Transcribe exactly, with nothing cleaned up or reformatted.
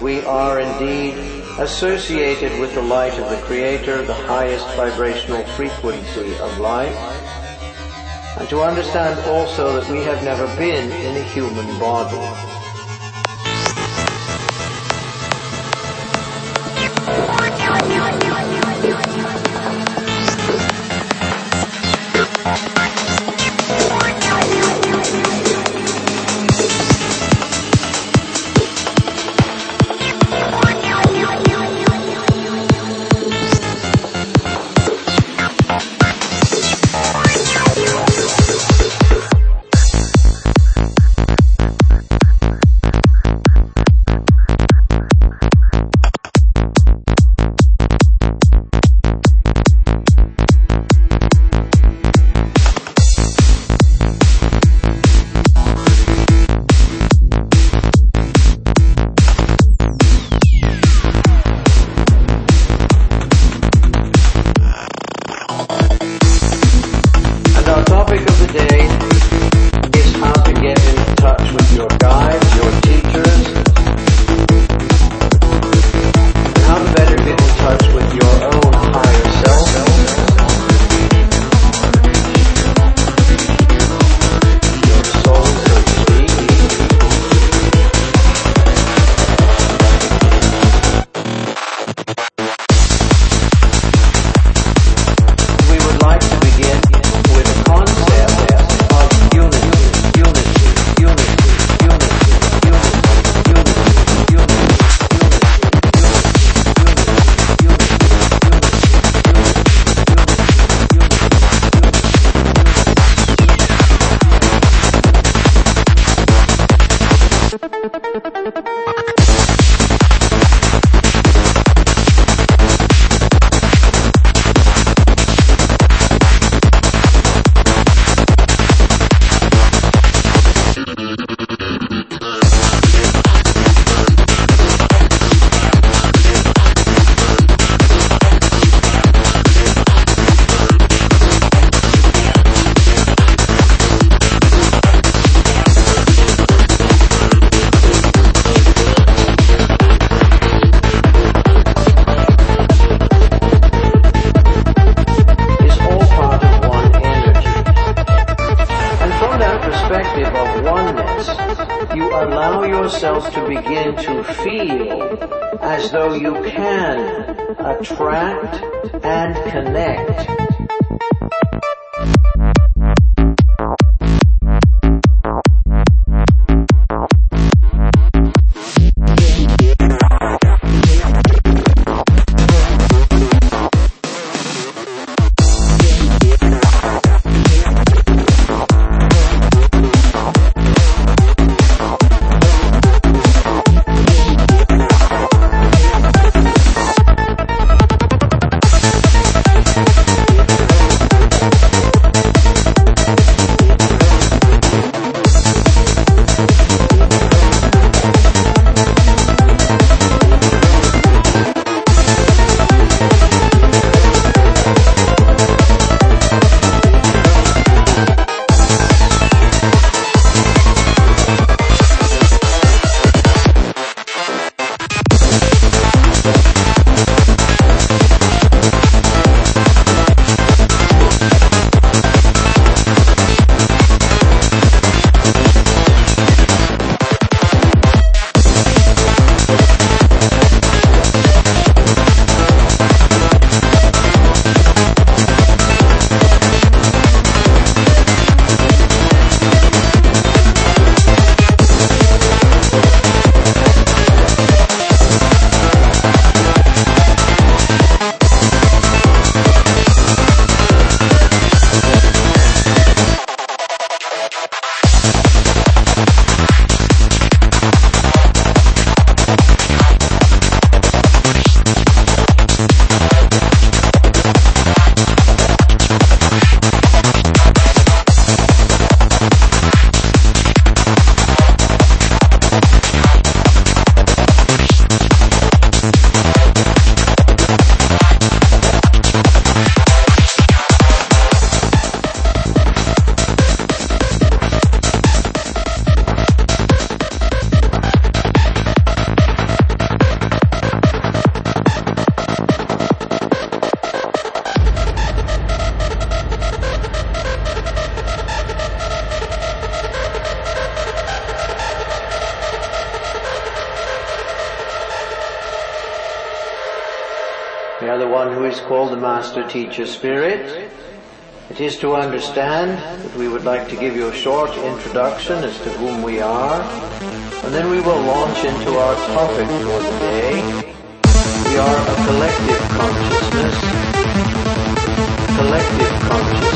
we are indeed associated with the light of the Creator, the highest vibrational frequency of life, and to understand also that we have never been in a human body. To begin to feel as though you can attract and connect. We are the one who is called the Master Teacher Spirit. It is to understand that we would like to give you a short introduction as to whom we are, and then we will launch into our topic for the day. We are a collective consciousness. Collective consciousness.